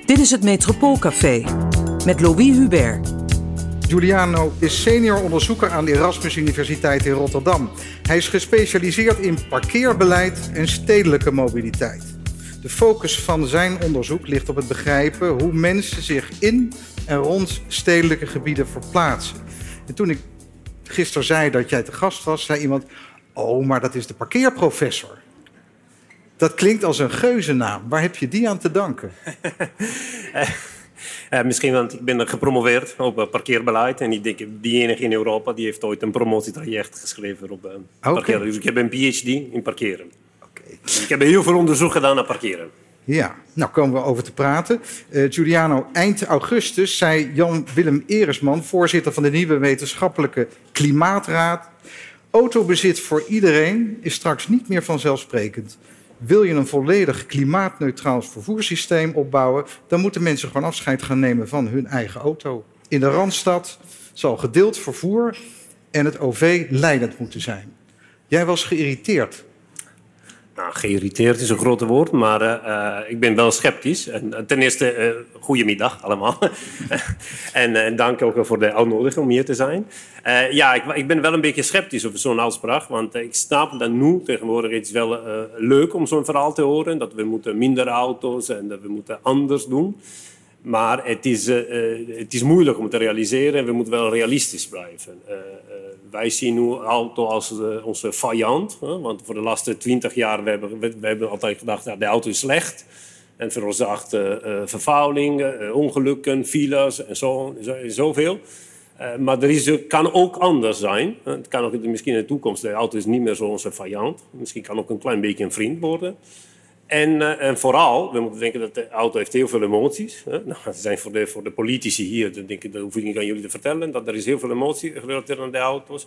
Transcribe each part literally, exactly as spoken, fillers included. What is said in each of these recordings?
Dit is het Metropoolcafé met Louis Hubert. Giuliano is senior onderzoeker aan de Erasmus Universiteit in Rotterdam. Hij is gespecialiseerd in parkeerbeleid en stedelijke mobiliteit. De focus van zijn onderzoek ligt op het begrijpen hoe mensen zich in en rond stedelijke gebieden verplaatsen. En toen ik gisteren zei dat jij te gast was, zei iemand: oh, maar dat is de parkeerprofessor. Dat klinkt als een geuzennaam. Waar heb je die aan te danken? Uh, misschien, want ik ben gepromoveerd op uh, parkeerbeleid. En ik denk, die enige in Europa die heeft ooit een promotietraject geschreven op uh, okay. parkeren. Dus ik heb een P H D in parkeren. Okay. Dus ik heb heel veel onderzoek gedaan naar parkeren. Ja, nou komen we over te praten. Uh, Giuliano, eind augustus zei Jan-Willem Eresman, voorzitter van de nieuwe wetenschappelijke Klimaatraad: autobezit voor iedereen is straks niet meer vanzelfsprekend. Wil je een volledig klimaatneutraal vervoerssysteem opbouwen, dan moeten mensen gewoon afscheid gaan nemen van hun eigen auto. In de Randstad zal gedeeld vervoer en het O V leidend moeten zijn. Jij was geïrriteerd. Nou, geïrriteerd is een groot woord, maar uh, ik ben wel sceptisch. En, uh, ten eerste, uh, goedemiddag allemaal. en, uh, en dank ook voor de uitnodiging om hier te zijn. Uh, ja, ik, ik ben wel een beetje sceptisch over zo'n uitspraak. Want uh, ik snap dat nu tegenwoordig het is wel uh, leuk om zo'n verhaal te horen. Dat we moeten minder auto's en dat we moeten anders doen. Maar het is, uh, uh, het is moeilijk om te realiseren en we moeten wel realistisch blijven. Uh, uh, wij zien nu de auto als uh, onze vijand. Huh? Want voor de laatste twintig jaar we hebben we, we hebben altijd gedacht dat de auto is slecht. En veroorzaakt uh, uh, vervuiling, uh, ongelukken, files en zo, zo, zoveel. Uh, maar er is, kan ook anders zijn. Uh, het kan ook misschien in de toekomst, de auto is niet meer zo onze vijand. Misschien kan ook een klein beetje een vriend worden. En, uh, en vooral, we moeten denken dat de auto heeft heel veel emoties. Hè? Nou, dat zijn voor de, voor de politici hier, dan denk ik, dat hoef ik niet aan jullie te vertellen, dat er is heel veel emotie gerelateerd aan de auto's.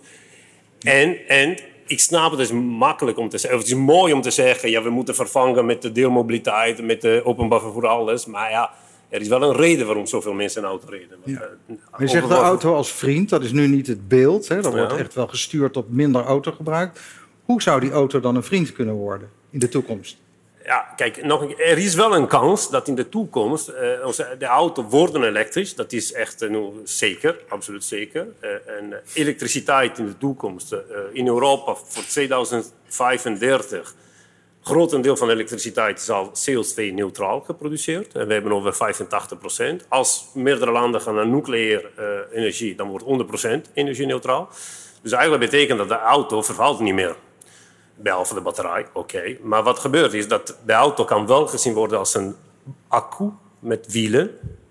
En, en ik snap het is makkelijk om te zeggen, of het is mooi om te zeggen, ja, we moeten vervangen met de deelmobiliteit, met de openbaar vervoer, alles. Maar ja, er is wel een reden waarom zoveel mensen een auto reden. Ja. Uh, maar je zegt de auto als vriend, dat is nu niet het beeld. Hè? Dat wordt ja. echt wel gestuurd op minder autogebruik. Hoe zou die auto dan een vriend kunnen worden in de toekomst? Ja, kijk, nog een, er is wel een kans dat in de toekomst uh, onze, de auto worden elektrisch. Dat is echt uh, nu zeker, absoluut zeker. Uh, en uh, elektriciteit in de toekomst uh, in Europa voor tweeduizend vijfendertig. Grotendeel van de elektriciteit is al C O twee-neutraal geproduceerd. En we hebben over vijfentachtig procent. Als meerdere landen gaan naar nucleaire uh, energie, dan wordt honderd procent energie-neutraal. Dus eigenlijk betekent dat de auto vervuilt niet meer. Behalve de batterij, oké. Okay. Maar wat gebeurt is dat de auto kan wel gezien worden als een accu met wielen.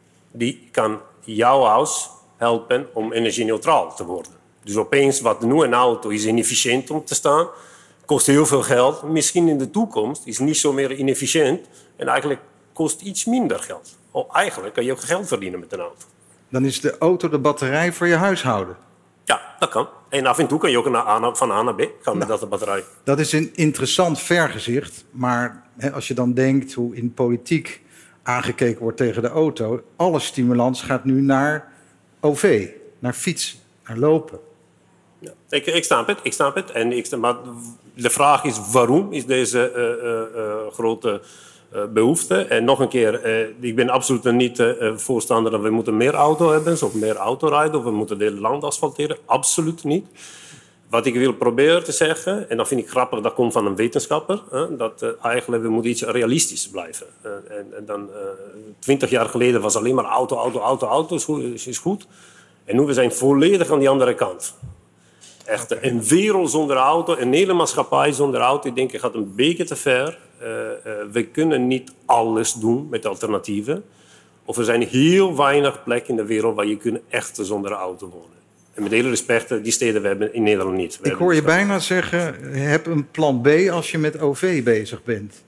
Die kan jouw huis helpen om energie-neutraal te worden. Dus opeens, wat nu een auto is inefficiënt om te staan, kost heel veel geld. Misschien in de toekomst is het niet zo meer inefficiënt en eigenlijk kost iets minder geld. Oh, eigenlijk kan je ook geld verdienen met een auto. Dan is de auto de batterij voor je huishouden. Ja, dat kan. En af en toe kan je ook naar, van A naar B gaan met nou, dat batterij. Dat is een interessant vergezicht. Maar hè, als je dan denkt hoe in politiek aangekeken wordt tegen de auto, alle stimulans gaat nu naar O V, naar fietsen, naar lopen. Ja, ik, ik snap het, ik snap het. En ik, maar de vraag is waarom is deze uh, uh, uh, grote uh, behoefte? En nog een keer, uh, ik ben absoluut niet uh, voorstander dat we moeten meer auto hebben, of meer auto rijden, of we moeten het hele land asfalteren. Absoluut niet. Wat ik wil proberen te zeggen, en dat vind ik grappig, dat komt van een wetenschapper, hè, dat uh, eigenlijk we moeten iets realistisch blijven. Uh, en, en dan uh, twintig jaar geleden was alleen maar auto, auto, auto, auto is goed. Is goed. En nu we zijn volledig aan die andere kant. Echt okay. Een wereld zonder auto, een hele maatschappij zonder auto, ik denk, het gaat een beetje te ver. Uh, uh, we kunnen niet alles doen met alternatieven. Of er zijn heel weinig plekken in de wereld waar je kunt echt zonder auto wonen. En met hele respect, die steden we hebben in Nederland niet. We ik hoor je bijna zeggen, heb een plan B als je met O V bezig bent.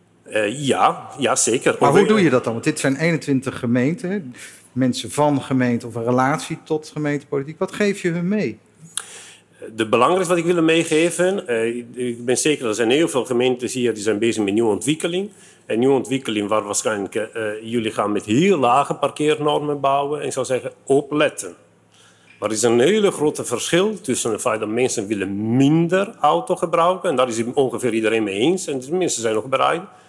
Uh, ja, ja, zeker. Maar hoe doe je dat dan? Want dit zijn eenentwintig gemeenten, mensen van gemeente of een relatie tot gemeentepolitiek. Wat geef je hun mee? De belangrijkste wat ik wil meegeven, uh, ik ben zeker dat er zijn heel veel gemeentes hier die zijn bezig met nieuwe ontwikkeling. En nieuwe ontwikkeling waar waarschijnlijk uh, jullie gaan met heel lage parkeernormen bouwen. En ik zou zeggen, opletten. Maar er is een hele grote verschil tussen het feit dat mensen willen minder auto gebruiken. En daar is ongeveer iedereen mee eens. En de mensen zijn nog bereid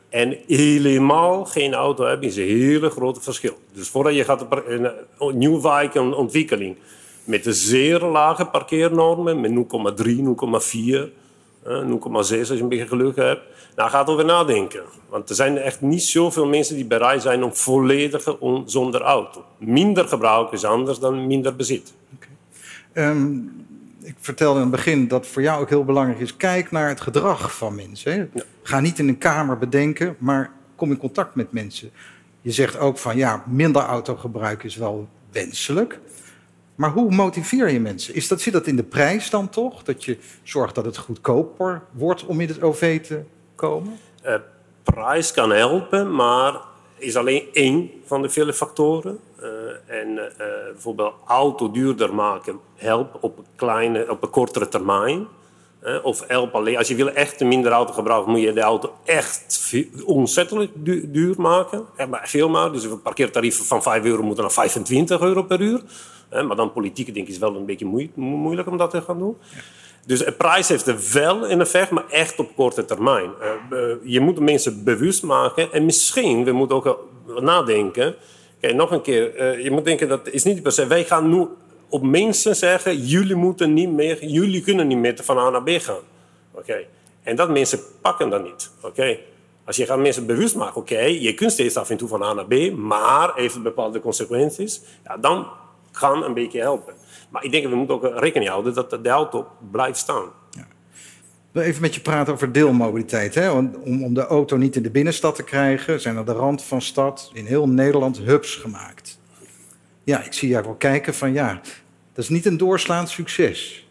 En helemaal geen auto hebben is een hele grote verschil. Dus voordat je gaat een, een nieuwe wijkontwikkeling met een zeer lage parkeernormen, met nul komma drie, nul komma vier, nul komma zes als je een beetje geluk hebt, daar gaat over nadenken. Want er zijn echt niet zoveel mensen die bereid zijn om volledig on, zonder auto. Minder gebruik is anders dan minder bezit. Okay. Um, ik vertelde in het begin dat voor jou ook heel belangrijk is, kijk naar het gedrag van mensen. Hè? Ja. Ga niet in een kamer bedenken, maar kom in contact met mensen. Je zegt ook van ja, minder autogebruik is wel wenselijk. Maar hoe motiveer je mensen? Is dat, zit dat in de prijs dan toch? Dat je zorgt dat het goedkoper wordt om in het O V te komen? Uh, prijs kan helpen, maar is alleen één van de vele factoren. Uh, en uh, bijvoorbeeld auto duurder maken helpt op een, kleine, op een kortere termijn. Uh, of helpt alleen. Als je wil echt minder auto gebruiken, moet je de auto echt ontzettend du- duur maken. Ja, maar veel maar. Dus een parkeertarief van vijf euro moeten naar vijfentwintig euro per uur. Uh, maar dan politiek denk ik is wel een beetje moe- moeilijk om dat te gaan doen. Ja. Dus de prijs heeft er wel een effect, maar echt op korte termijn. Uh, uh, je moet de mensen bewust maken. En misschien, we moeten ook nadenken. Kijk, nog een keer. Uh, je moet denken, dat is niet per se. Wij gaan nu op mensen zeggen, jullie moeten niet meer, jullie kunnen niet meer van A naar B gaan. Okay. En dat mensen pakken dat niet. Okay. Als je gaat mensen bewust maken, oké, okay, je kunt steeds af en toe van A naar B, maar even bepaalde consequenties, ja, dan kan een beetje helpen. Maar ik denk dat we moeten ook rekening houden dat de auto blijft staan. Ja. Ik wil even met je praten over deelmobiliteit. Hè? Om, om de auto niet in de binnenstad te krijgen, zijn aan de rand van stad in heel Nederland hubs gemaakt. Ja, ik zie jou wel kijken van ja, dat is niet een doorslaand succes.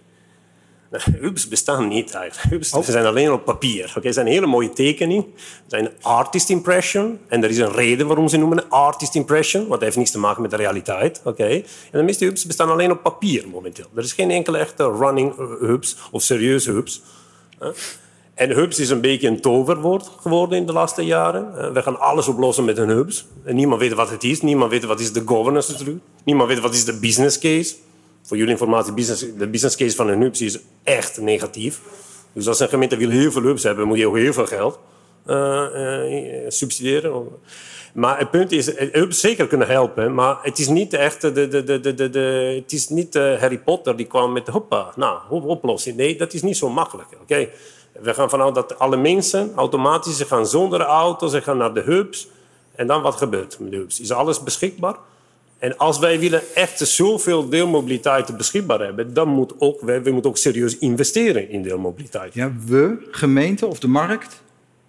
Hubs bestaan niet eigenlijk. Hubs oh. zijn alleen op papier. Okay, het zijn een hele mooie tekening. Het zijn een artist impression. En er is een reden waarom ze noemen een artist impression. Want dat heeft niets te maken met de realiteit. Okay. En de meeste hubs bestaan alleen op papier momenteel. Er is geen enkele echte running hubs of serieuze hubs. En hubs is een beetje een toverwoord geworden in de laatste jaren. We gaan alles oplossen met een hubs. En niemand weet wat het is. Niemand weet wat is de governance natuurlijk. Niemand weet wat is de business case. Voor jullie informatie, business, de business case van een hubs is echt negatief. Dus als een gemeente wil heel veel hubs hebben, moet je ook heel veel geld uh, uh, subsidiëren. Maar het punt is, hubs zeker kunnen helpen, maar het is niet echt de, de, de, de, de, de, het is niet uh, Harry Potter die kwam met de hoppa, nou, oplossing. Nee, dat is niet zo makkelijk. Okay? We gaan vanuit dat alle mensen automatisch ze gaan zonder auto, ze gaan naar de hubs. En dan wat gebeurt met de hubs? Is alles beschikbaar? En als wij willen echt zoveel deelmobiliteit beschikbaar hebben, dan moet ook, wij, we moeten ook serieus investeren in deelmobiliteit. Ja, we, gemeente of de markt?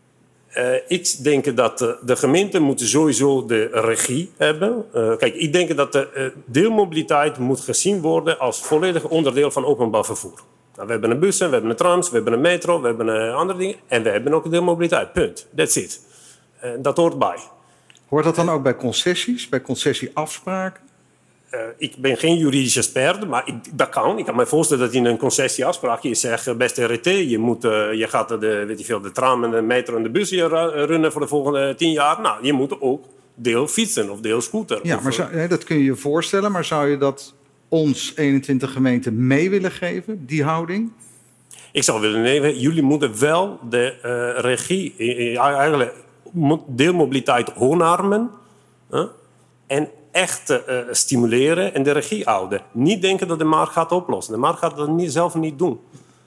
Uh, ik denk dat de, de gemeente moet sowieso de regie hebben. Uh, kijk, ik denk dat de uh, deelmobiliteit moet gezien worden als volledig onderdeel van openbaar vervoer. Nou, we hebben een bussen, we hebben een trams, we hebben een metro, we hebben uh, andere dingen. En we hebben ook deelmobiliteit, punt. That's it. Uh, dat hoort bij. Hoort dat dan ook bij concessies, bij concessieafspraken? Uh, ik ben geen juridisch expert, maar ik, dat kan. Ik kan me voorstellen dat in een concessieafspraak je zegt, beste R T, je, moet, uh, je gaat de, weet je veel, de tram en de metro en de bus hier runnen voor de volgende tien jaar. Nou, je moet ook deel fietsen of deel scooter. Ja, of, maar zou, nee, dat kun je je voorstellen, maar zou je dat ons eenentwintig gemeenten mee willen geven, die houding? Ik zou willen nemen, jullie moeten wel de uh, regie, uh, eigenlijk deelmobiliteit omarmen uh, en echt uh, stimuleren en de regie houden. Niet denken dat de markt gaat oplossen. De markt gaat dat niet, zelf niet doen.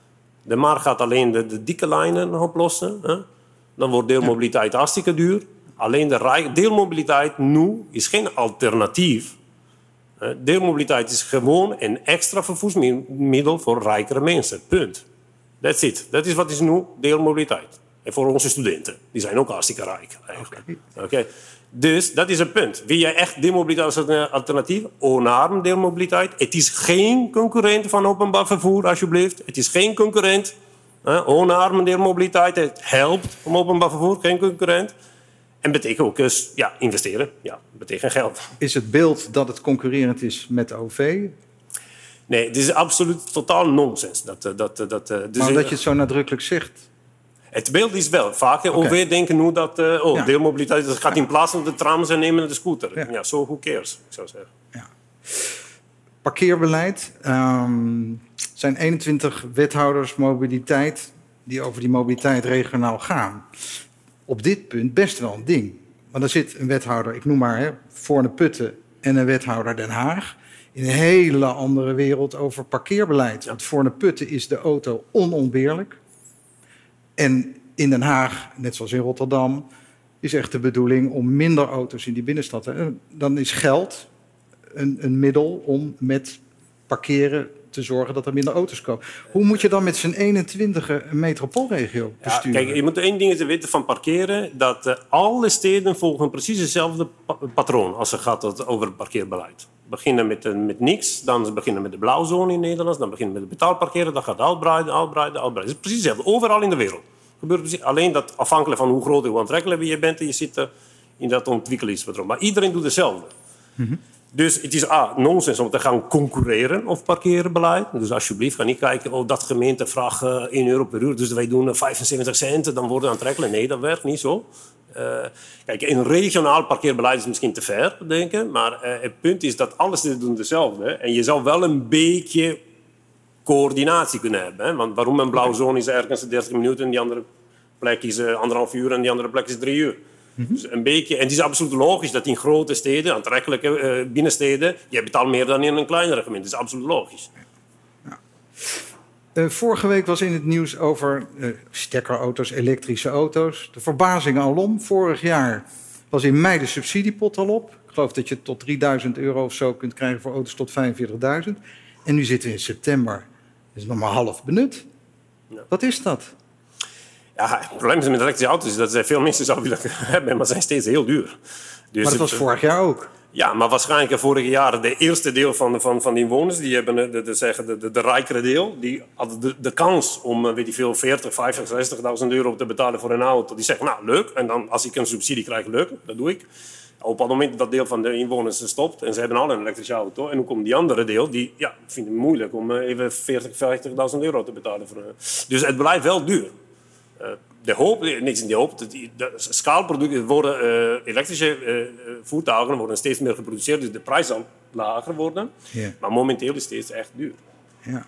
De markt gaat alleen de, de dikke lijnen oplossen. Uh. Dan wordt deelmobiliteit ja. hartstikke duur. Alleen de rij, deelmobiliteit nu is geen alternatief. Uh, deelmobiliteit is gewoon een extra vervoersmiddel voor rijkere mensen. Punt. That's it. Dat is wat is nu deelmobiliteit. En voor onze studenten. Die zijn ook hartstikke rijk eigenlijk. Okay. Okay. Dus dat is een punt. Wil je echt deelmobiliteit als alternatief? Omarm deelmobiliteit. Het is geen concurrent van openbaar vervoer, alsjeblieft. Het is geen concurrent. Uh, omarm deelmobiliteit. Het helpt om openbaar vervoer, geen concurrent. En betekent ook dus, ja, investeren. Ja, betekent geld. Is het beeld dat het concurrerend is met O V? Nee, het is absoluut totaal nonsens. Dat, dat, dat, dat, dus maar dat je het zo nadrukkelijk zegt. Het beeld is wel. Vaak okay. O V denken nu dat uh, oh, ja. deelmobiliteit dat gaat in plaats van de trams en nemen de scooter. Ja, ja zo so who cares, ik zou zeggen. Ja. Parkeerbeleid. Um, er zijn eenentwintig wethouders mobiliteit die over die mobiliteit regionaal gaan. op dit punt best wel een ding. Want er zit een wethouder, ik noem maar, hè, Voorne-Putten en een wethouder Den Haag, in een hele andere wereld over parkeerbeleid. Want Voorne-Putten is de auto onontbeerlijk. En in Den Haag, net zoals in Rotterdam, is echt de bedoeling om minder auto's in die binnenstad te hebben. Dan is geld een, een middel om met parkeren te zorgen dat er minder auto's komen. Hoe moet je dan met z'n eenentwintigen een metropoolregio besturen? Ja, kijk, je moet één ding te weten van parkeren. Dat uh, alle steden volgen precies hetzelfde pa- patroon als het gaat over het parkeerbeleid. Beginnen met, uh, met niks, dan beginnen met de blauwzone in Nederland, dan beginnen met het betaalparkeren, dan gaat het uitbreiden, uitbreiden, uitbreiden. Het is precies hetzelfde, overal in de wereld. Gebeurt precies, alleen dat afhankelijk van hoe groot en hoe aantrekkelijk je bent, je zit uh, in dat ontwikkelingspatroon. Maar iedereen doet hetzelfde. Mm-hmm. Dus het is ah, nonsens om te gaan concurreren op parkeerbeleid. Dus alsjeblieft, ga niet kijken, oh, dat gemeente vraagt uh, één euro per uur, dus wij doen vijfenzeventig cent, dan worden we aantrekkelijk. Nee, dat werkt niet zo. Uh, kijk, een regionaal parkeerbeleid is misschien te ver, denken, maar uh, het punt is dat alles doen hetzelfde. En je zou wel een beetje coördinatie kunnen hebben. Hè? Want waarom een blauwe zone is ergens dertig minuten en die andere plek is uh, anderhalf uur en die andere plek is drie uur. Mm-hmm. Dus een beetje, en het is absoluut logisch dat in grote steden, aantrekkelijke uh, binnensteden, je betaalt meer dan in een kleinere gemeente. Dat is absoluut logisch. Ja. Uh, vorige week was in het nieuws over uh, stekkerauto's, elektrische auto's. De verbazing alom. Vorig jaar was in mei de subsidiepot al op. Ik geloof dat je tot drieduizend euro of zo kunt krijgen voor auto's tot vijfenveertigduizend. En nu zitten we in september. Dat is nog maar half benut. Ja. Wat is dat? Ja, het probleem is met elektrische auto's is dat ze veel mensen zouden willen hebben, maar zijn steeds heel duur. Dus maar dat was het, vorig jaar ook. Ja, maar waarschijnlijk vorig jaar de eerste deel van, van, van die inwoners, die hebben de, de, zeggen, de, de, de rijkere deel, die hadden de, de kans om weet je veel, veertig, vijftig, zestigduizend euro te betalen voor een auto. Die zeggen, nou leuk, en dan als ik een subsidie krijg, leuk, dat doe ik. Op het moment dat dat deel van de inwoners stopt en ze hebben al een elektrische auto, en dan komt die andere deel, die ja, vindt het moeilijk om even veertig, vijftigduizend euro te betalen. Voor een... Dus het blijft wel duur. Uh, de hoop, niks in de hoop, de, de schaalproducten worden, uh, elektrische uh, voertuigen worden steeds meer geproduceerd, dus de prijs zal lager worden. Yeah. Maar momenteel is het steeds echt duur. Ja.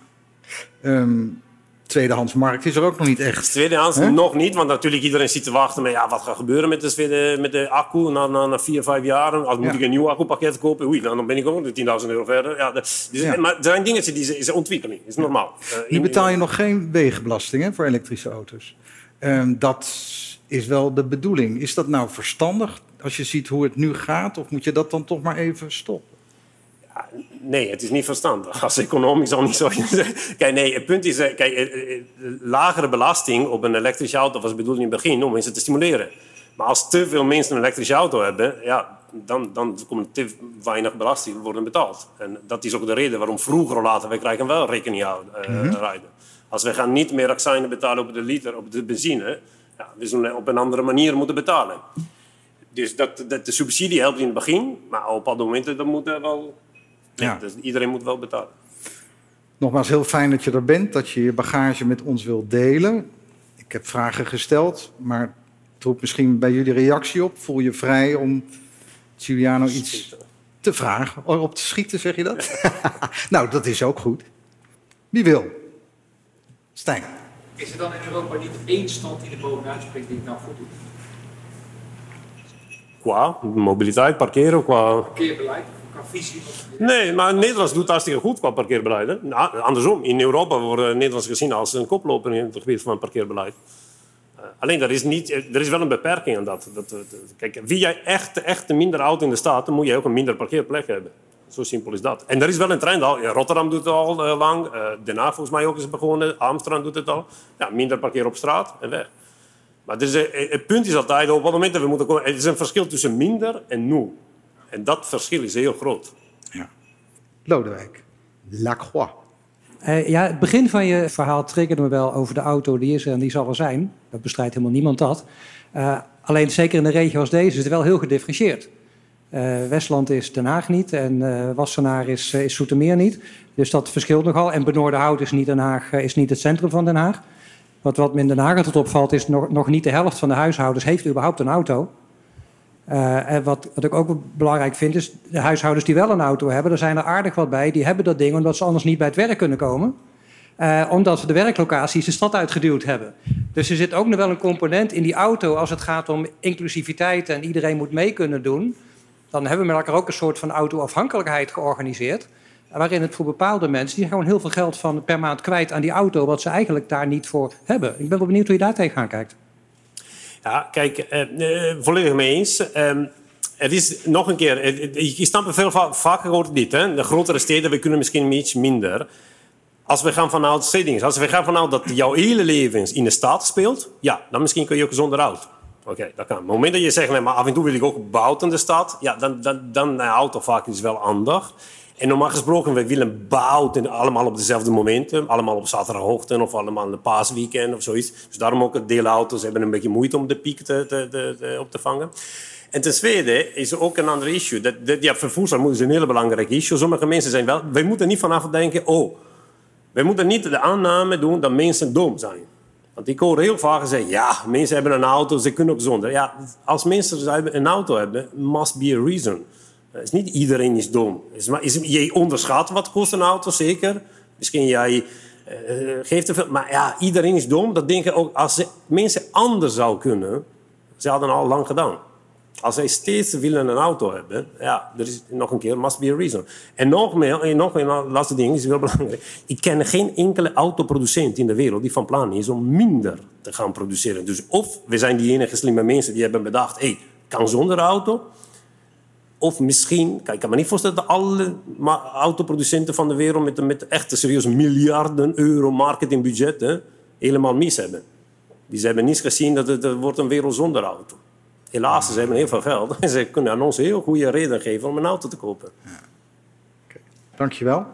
Um, tweedehandsmarkt is er ook nog niet echt. Tweedehands huh? nog niet, want natuurlijk iedereen zit te wachten met ja, wat gaat gebeuren met de, met de accu na, na, na vier, vijf jaar. Als moet ja. ik een nieuw accupakket kopen, oei, dan ben ik ook tienduizend euro verder. Ja, dus, ja. Maar er zijn dingen die is ontwikkeling, is normaal. Ja. Uh, nu betaal je nog geen wegenbelasting hè, voor elektrische auto's. Um, dat is wel de bedoeling. Is dat nou verstandig als je ziet hoe het nu gaat? Of moet je dat dan toch maar even stoppen? Ja, nee, het is niet verstandig. Als economisch al niet zo... Kijk, nee, het punt is... Kijk, lagere belasting op een elektrische auto was bedoeld in het begin om mensen te stimuleren. Maar als te veel mensen een elektrische auto hebben... Ja, dan, dan komt te weinig belasting worden betaald. En dat is ook de reden waarom vroeger of later... wij krijgen wel rekening uh, mm-hmm. rijden. Als we gaan niet meer accijnen betalen op de liter, op de benzine... Ja, we zullen op een andere manier moeten betalen. Dus dat, dat, de subsidie helpt in het begin, maar op alle momenten dan moet er wel... Ja. Ja, dus iedereen moet wel betalen. Nogmaals, heel fijn dat je er bent, dat je je bagage met ons wilt delen. Ik heb vragen gesteld, maar het roept misschien bij jullie reactie op. Voel je vrij om Giuliano iets te vragen? Oh, op te schieten, zeg je dat? Nou, dat is ook goed. Wie wil? Stijn. Is er dan in Europa niet één stand die er bovenuit springt die het nou goed doet? Qua mobiliteit, parkeren, qua... Parkeerbeleid, qua visie? Nee, maar Nederland doet hartstikke goed qua parkeerbeleid. Hè? Nou, andersom, in Europa worden Nederlanders gezien als een koploper in het gebied van parkeerbeleid. Uh, alleen, er is, niet, er is wel een beperking aan dat. dat, dat kijk, wie jij echt, echt minder auto in de staat, dan moet je ook een minder parkeerplek hebben. Zo simpel is dat. En er is wel een trend al. Rotterdam doet het al uh, lang. Uh, Den Haag volgens mij ook is begonnen. Amsterdam doet het al. Ja, minder parkeren op straat en weg. Maar dus, uh, het punt is altijd, op het moment dat we moeten komen... Het is een verschil tussen minder en nul. En dat verschil is heel groot. Ja. Lodewijk. Lacroix. Uh, ja, het begin van je verhaal triggerde me wel over de auto. Die is er en die zal er zijn. Dat bestrijdt helemaal niemand dat. Uh, alleen zeker in de regio als deze is het wel heel gedifferentieerd. Uh, Westland is Den Haag niet en uh, Wassenaar is, uh, is Zoetermeer niet. Dus dat verschilt nogal. En Benoordenhout is niet Den Haag, uh, is niet het centrum van Den Haag. Wat, wat me in Den Haag tot opvalt is nog, nog niet de helft van de huishoudens heeft überhaupt een auto. Uh, en wat, wat ik ook belangrijk vind is de huishoudens die wel een auto hebben, er zijn er aardig wat bij. Die hebben dat ding omdat ze anders niet bij het werk kunnen komen. Uh, omdat we de werklocaties de stad uitgeduwd hebben. Dus er zit ook nog wel een component in die auto als het gaat om inclusiviteit en iedereen moet mee kunnen doen. Dan hebben we met elkaar ook een soort van autoafhankelijkheid georganiseerd. Waarin het voor bepaalde mensen, die gewoon heel veel geld van per maand kwijt aan die auto, wat ze eigenlijk daar niet voor hebben. Ik ben wel benieuwd hoe je daar tegenaan kijkt. Ja, kijk, uh, uh, volledig mee eens. Um, het is nog een keer, uh, je snapt veel va- vaker hoort dit. Hè? De grotere steden, we kunnen misschien iets minder. Als we gaan vanuit stedings, als we gaan vanuit dat jouw hele leven in de stad speelt, ja, dan misschien kun je ook zonder auto. Oké, okay, dat kan. Op het moment dat je zegt, nee, maar af en toe wil ik ook buiten de stad, ja, dan, dan, dan een auto vaak is wel handig. En normaal gesproken, we willen bouwen allemaal op dezelfde momenten. Allemaal op zaterdagochtend of allemaal in de paasweekend of zoiets. Dus daarom ook het deelauto's hebben een beetje moeite om de piek te, te, te, te, op te vangen. En ten tweede is er ook een ander issue. Dat, dat, ja, vervoersarmoede is een heel belangrijk issue. Sommige mensen zijn wel... Wij moeten niet vanaf denken, oh... Wij moeten niet de aanname doen dat mensen dom zijn. Want ik hoor heel vaak zeggen, ja, mensen hebben een auto, ze kunnen ook zonder. Ja, als mensen een auto hebben, must be a reason. Is niet iedereen is dom. Is, is, je onderschat wat kost een auto, zeker. Misschien jij uh, geeft te veel. Maar ja, iedereen is dom. Dat denk ik ook, als ze, mensen anders zouden kunnen, ze hadden al lang gedaan. Als zij steeds willen een auto hebben, ja, er is nog een keer, must be a reason. En nog meer, en nog een laatste ding, is heel belangrijk. Ik ken geen enkele autoproducent in de wereld die van plan is om minder te gaan produceren. Dus of we zijn die enige slimme mensen die hebben bedacht, hé, hey, kan zonder auto. Of misschien, kijk, ik kan me niet voorstellen dat alle autoproducenten van de wereld met, met echt serieus miljarden euro marketingbudget hè, helemaal mis hebben. Die ze hebben niet gezien dat het, het wordt een wereld zonder auto. Helaas, ze hebben heel veel geld en ze kunnen aan ons heel goede reden geven om een auto te kopen. Ja. Okay. Dankjewel.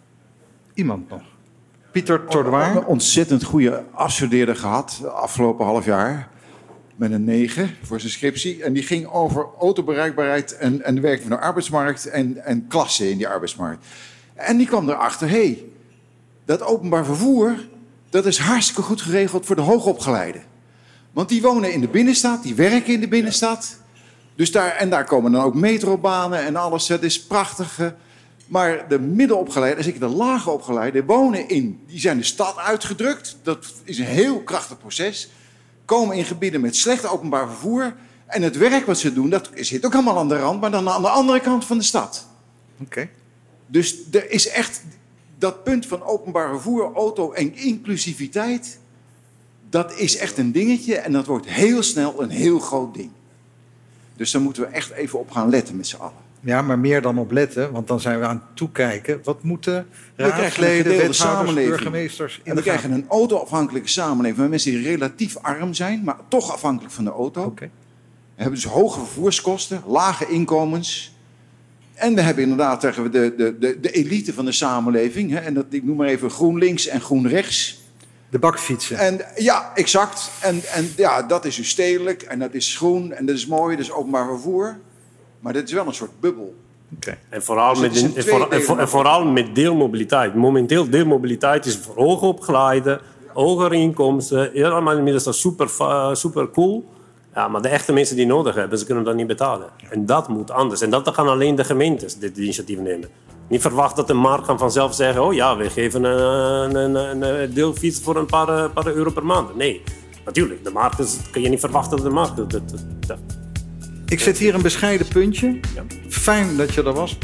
Iemand nog? Pieter Tordewaar. Een ontzettend goede afstudeerder gehad de afgelopen half jaar. Met een negen voor zijn scriptie. En die ging over autobereikbaarheid en, en de werking van de arbeidsmarkt en, en klassen in die arbeidsmarkt. En die kwam erachter, hé, hey, dat openbaar vervoer, dat is hartstikke goed geregeld voor de hoogopgeleiden. Want die wonen in de binnenstad, die werken in de binnenstad. Dus daar, en daar komen dan ook metrobanen en alles. Het is prachtig. Maar de middenopgeleiden, zeker de lage opgeleiden, wonen in, die zijn de stad uitgedrukt. Dat is een heel krachtig proces. Komen in gebieden met slecht openbaar vervoer. En het werk wat ze doen, dat zit ook allemaal aan de rand, maar dan aan de andere kant van de stad. Oké. Okay. Dus er is echt dat punt van openbaar vervoer, auto en inclusiviteit. Dat is echt een dingetje en dat wordt heel snel een heel groot ding. Dus daar moeten we echt even op gaan letten met z'n allen. Ja, maar meer dan op letten, want dan zijn we aan het toekijken. Wat moeten raadsleden, wethouders, burgemeesters... En we krijgen een auto-afhankelijke samenleving met mensen die relatief arm zijn, maar toch afhankelijk van de auto. Okay. We hebben dus hoge vervoerskosten, lage inkomens. En we hebben inderdaad tegen de, de, de, de elite van de samenleving, hè, en dat, ik noem maar even GroenLinks en GroenRechts. De bakfietsen. En, ja, exact. En, en ja, dat is dus stedelijk en dat is groen en dat is mooi, dat is openbaar vervoer. Maar dit is wel een soort bubbel. Okay. En, vooral dus met, en, voor, en, voor, en vooral met deelmobiliteit. Momenteel deelmobiliteit is voor hoogopgeleide, hogere inkomsten. Ja, maar inmiddels dat super, uh, super cool. Ja, maar de echte mensen die nodig hebben, ze kunnen dat niet betalen. En dat moet anders. En dat gaan alleen de gemeentes dit initiatief nemen. Niet verwacht dat de markt kan vanzelf zeggen, oh ja, we geven een, een, een, een deelfiets voor een paar, paar euro per maand. Nee, natuurlijk. De markt is, kun je niet verwachten dat de markt doet. Dat, dat, Ik zet hier een bescheiden puntje. Ja. Fijn dat je er was.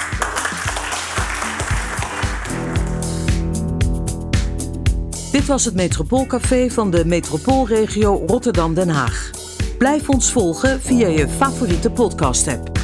Dit was het Metropoolcafé van de Metropoolregio Rotterdam-Den Haag. Blijf ons volgen via je favoriete podcast-app.